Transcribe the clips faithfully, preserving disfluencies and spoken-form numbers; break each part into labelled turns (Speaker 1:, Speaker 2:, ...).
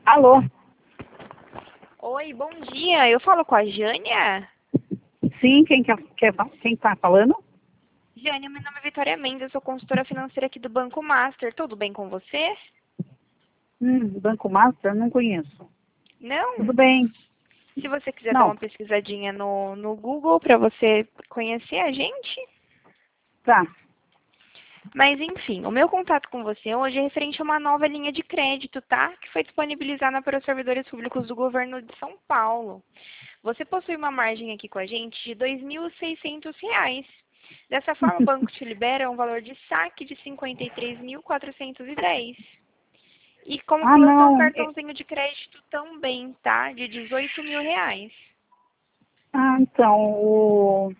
Speaker 1: Alô?
Speaker 2: Oi, bom dia. Eu falo com a Jânia?
Speaker 1: Sim, quem quer, quer quem tá falando?
Speaker 2: Jânia, meu nome é Vitória Mendes, eu sou consultora financeira aqui do Banco Master. Tudo bem com você?
Speaker 1: Hum, Banco Master, não conheço. Tudo
Speaker 2: Não?
Speaker 1: bem?
Speaker 2: Se você quiser dar
Speaker 1: Não,
Speaker 2: uma pesquisadinha no, no Google para você conhecer a gente.
Speaker 1: tá.
Speaker 2: Mas enfim, o meu contato com você hoje é referente a uma nova linha de crédito, tá? Que foi disponibilizada para os servidores públicos do governo de São Paulo. Você possui uma margem aqui com a gente de dois mil e seiscentos reais. Dessa forma, o banco te libera um valor de saque de cinquenta e três mil quatrocentos e dez. E como
Speaker 1: Ah,
Speaker 2: plano, um
Speaker 1: não. é-
Speaker 2: cartãozinho de crédito também, tá? De dezoito mil reais.
Speaker 1: Ah, então, o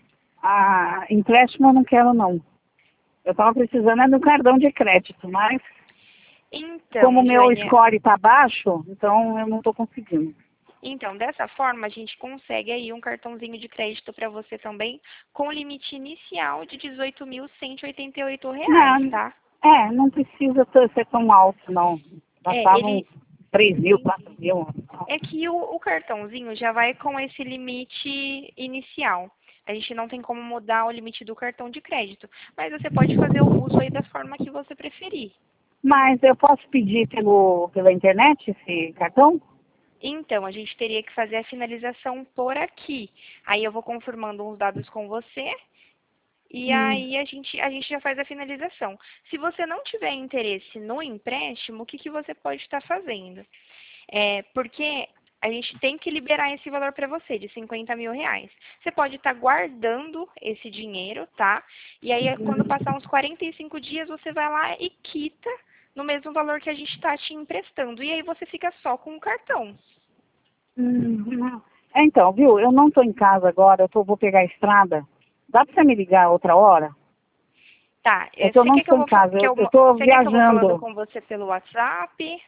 Speaker 1: a empréstimo eu não quero, não. Eu tava precisando é do cartão de crédito, mas como o
Speaker 2: Então,
Speaker 1: meu
Speaker 2: Jânia,
Speaker 1: score tá baixo, então eu não tô conseguindo.
Speaker 2: então, dessa forma, a gente consegue aí um cartãozinho de crédito para você também, com limite inicial de dezoito mil cento e oitenta e oito reais,
Speaker 1: Não,
Speaker 2: tá?
Speaker 1: é, não precisa ter- ser tão alto, não.
Speaker 2: É,
Speaker 1: Bastava uns
Speaker 2: ele
Speaker 1: três mil, quatro mil.
Speaker 2: é que o, o cartãozinho já vai com esse limite inicial. A gente não tem como mudar o limite do cartão de crédito, mas você pode fazer o uso aí da forma que você preferir.
Speaker 1: Mas eu posso pedir pelo, pela internet esse cartão?
Speaker 2: Então, a gente teria que fazer a finalização por aqui. Aí eu vou confirmando uns dados com você e
Speaker 1: Hum.
Speaker 2: aí a gente, a gente já faz a finalização. Se você não tiver interesse no empréstimo, o que, que você pode estar fazendo? É, porque a gente tem que liberar esse valor para você, de cinquenta mil reais. Você pode estar guardando esse dinheiro, tá? E aí, quando passar uns quarenta e cinco dias, você vai lá e quita no mesmo valor que a gente está te emprestando. E aí você fica só com o cartão.
Speaker 1: Hum, não. É, então, viu? Eu não estou em casa agora, eu tô, vou pegar a estrada. Dá para você me ligar outra hora?
Speaker 2: Tá,
Speaker 1: É
Speaker 2: é,
Speaker 1: que eu
Speaker 2: você
Speaker 1: não
Speaker 2: quer que eu
Speaker 1: estou em
Speaker 2: vou, fa-
Speaker 1: casa,
Speaker 2: que
Speaker 1: eu
Speaker 2: eu,
Speaker 1: estou
Speaker 2: você quer que eu vou falando
Speaker 1: viajando.
Speaker 2: com você pelo WhatsApp?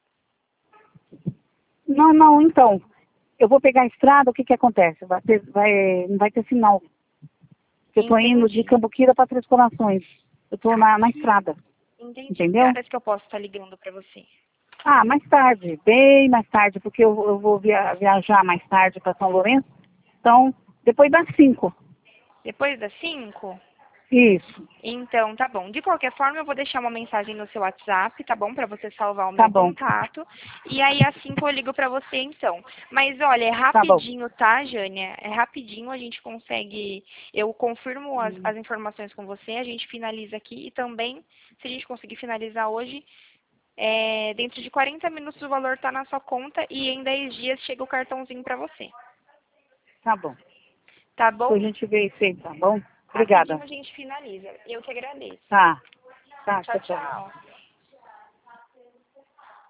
Speaker 1: Não, não, então. Eu vou pegar a estrada, o que que acontece? Vai ter, vai, não vai ter sinal. Eu estou indo de
Speaker 2: Entendi.
Speaker 1: Cambuquira para Três Corações. Eu estou
Speaker 2: Tá,
Speaker 1: na, na
Speaker 2: e
Speaker 1: estrada,
Speaker 2: entendi. Que
Speaker 1: entendeu?
Speaker 2: horas que eu posso estar ligando para você?
Speaker 1: Ah, mais tarde, bem mais tarde, porque eu, eu vou via, viajar mais tarde para São Lourenço. Então, depois das cinco.
Speaker 2: Depois das cinco?
Speaker 1: Isso,
Speaker 2: Então, tá bom. De qualquer forma, eu vou deixar uma mensagem no seu WhatsApp, tá bom? Para você salvar o
Speaker 1: tá
Speaker 2: meu
Speaker 1: bom,
Speaker 2: contato. E aí, assim que eu ligo para você, então. Mas, olha, é
Speaker 1: tá bom.
Speaker 2: rapidinho, tá, Jânia? É rapidinho, a gente consegue... Eu confirmo as,
Speaker 1: Hum.
Speaker 2: as informações com você, a gente finaliza aqui. E também, se a gente conseguir finalizar hoje, é, dentro de quarenta minutos o valor tá na sua conta e em dez dias chega o cartãozinho para você.
Speaker 1: Tá bom.
Speaker 2: Tá bom?
Speaker 1: Depois a gente vê isso aí, tá bom?
Speaker 2: Rapidinho
Speaker 1: Obrigada.
Speaker 2: a gente finaliza. Eu que agradeço.
Speaker 1: Tá. Tá,
Speaker 2: Tchau,
Speaker 1: tchau, tchau.
Speaker 2: tchau.